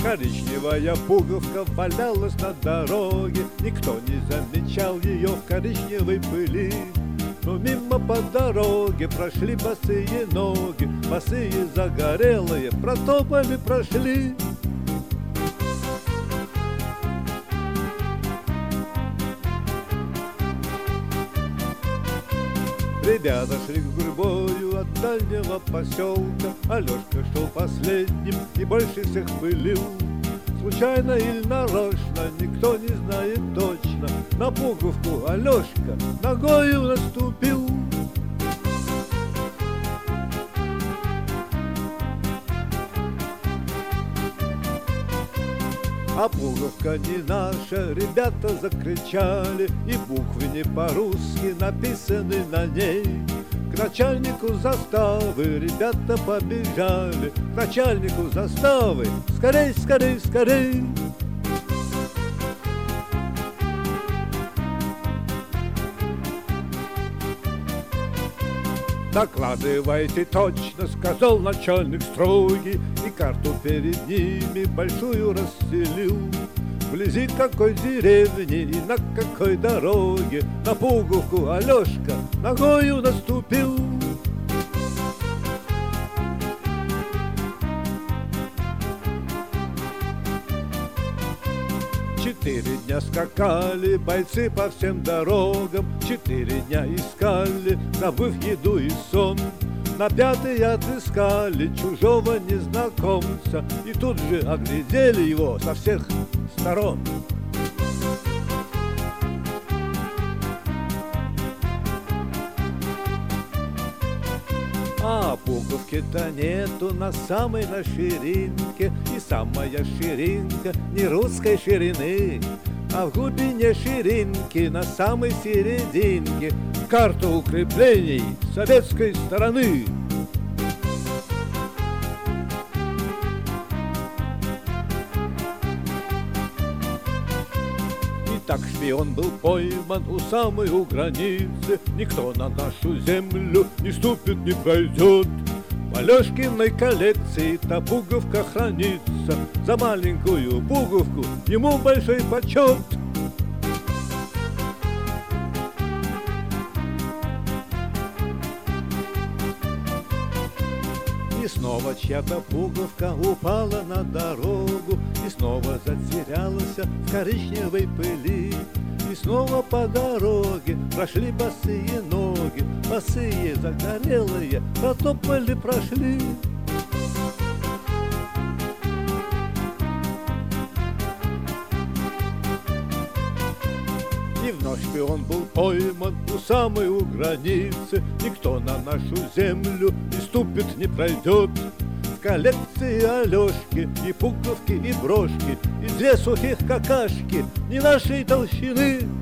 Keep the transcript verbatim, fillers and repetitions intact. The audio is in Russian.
Коричневая пуговка валялась на дороге, никто не замечал ее в коричневой пыли. Но мимо по дороге прошли босые ноги, босые загорелые протопали, прошли. Ребята шли гурьбою от дальнего поселка, Алешка шел последним и больше всех пылил. Случайно или нарочно, никто не знает точно, на пуговку Алешка ногою наступил. А пуговка не наша, ребята закричали, и буквы не по-русски написаны на ней. К начальнику заставы ребята побежали, к начальнику заставы скорей, скорей, скорей. «Докладывайте точно», — сказал начальник строгий, и карту перед ними большую расстелил. Вблизи какой деревни и на какой дороге на пуговку Алешка ногою наступил. Четыре дня скакали бойцы по всем дорогам, четыре дня искали, забыв еду и сон. На пятый отыскали чужого незнакомца, и тут же оглядели его со всех сторон. А пуговки-то нету на самой на ширинке, и самая ширинка не русской ширины, а в глубине ширинки на самой серединке карта укреплений советской стороны. Так шпион был пойман у самой у границы, никто на нашу землю не ступит, не пройдет. В Алешкиной коллекции та пуговка хранится, за маленькую пуговку ему большой почет. И снова чья-то пуговка упала на дорогу, и снова затерялась в коричневой пыли. И снова по дороге прошли босые ноги, босые загорелые протопали, прошли. И вновь шпион был пойман у самой у границы, никто на нашу землю не ступит, не пройдет. В коллекции Алешки и пуговки, и брошки, и две сухих какашки не нашей толщины.